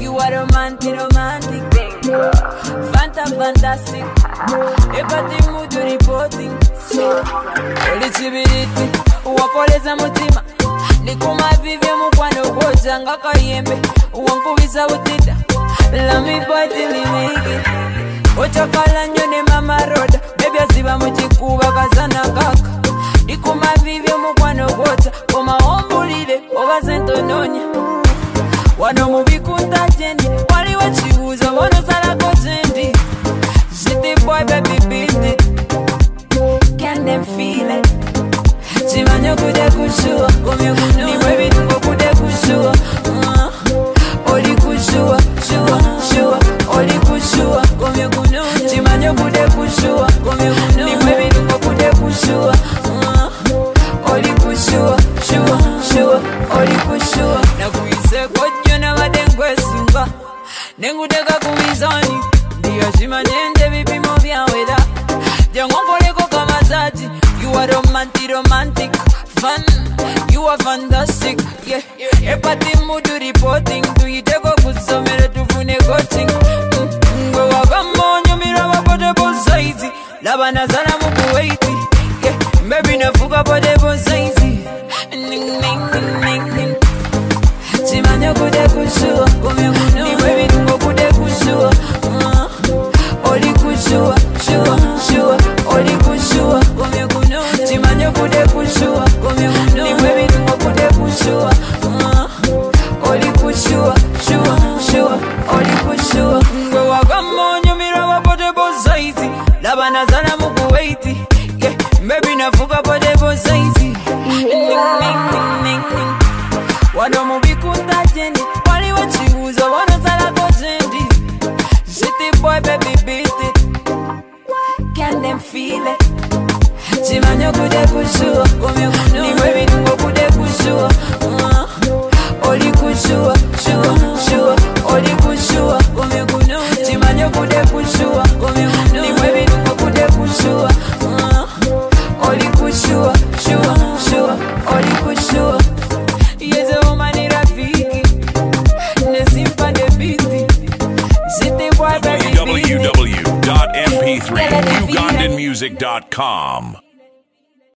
You are romantic, romantic. Fantastic. Epati mudu reporting. Oli chibiriti, uwakoleza mutima. Nikuma vivye mukwano koja nga kayembe. Uwankubisa utida. Let me boy till me make it. Ochakala nyone mama roda. Baby asiba mchikuba kazana kaka. Nikuma vivye mukwano koja. Koma ombulile, oba sento nonya. Wano mubikunda jendi. Wali wachiuza, wano salako jendi. Shitty boy baby beat it. Can them feel it? Chimanyo kude kushua. Komyo kuno. Ni baby tungo kude kushua. Oli kushua. Shua, shua. Oli kushua. Komyo kuno. Chimanyo kude kushua. Komyo kuno. Ni baby tungo kude kushua. Oli kushua. Shua, shua. Oli kushua. Na kuise kodyo na wadengwe sunga. Nengudeka kumizani. Ndiyo shima nende vipimo vya weda. Jangonkoleko kama zaji. You are romantic, romantic. Fun, you are fantastic. Yeah, epati mudu reporting. Tuiteko kusomere tufune coaching. Ngwe wakamonyo mira wapote bonsaizi. Laba nazana mukuwaiti. Yeah, baby nafuka pote bonsaizi. Ning ning ning ning ning. Chimanyo kude kushua. Kome kuno. Ni baby tungo kude kushua. Oli kushua. Shua, shua. Oli kushua. Kome kuno. Chimanyo kude kushua. Kome kuno. Ni baby tungo kude kushua. Oli kushua. Shua, shua. Oli kushua. Ngwe wakamonyo mira wapote bonsaizi. Laba nazana mukuwaiti. Yeah, baby nafuka pote bonsaizi. Ning ning ning ning ning. Wano mubikunda jendi. Wali wachiuza, wano salako jendi. Shitty boy baby beat it. Can them feel it? Chimanyo kude kushua. Komyo kuno. Ni baby tungo kude kushua. Oli kushua. Shua, shua. Oli kushua. Komyo kuno. Chimanyo kude kushua. Komyo kuno. Ni baby tungo kude kushua. Oli kushua. Shua, shua. Oli kushua. Yeze umani rafiki. Nesimpa de biti. Shitty boy baby beat it. www.mp3ugandanmusic.com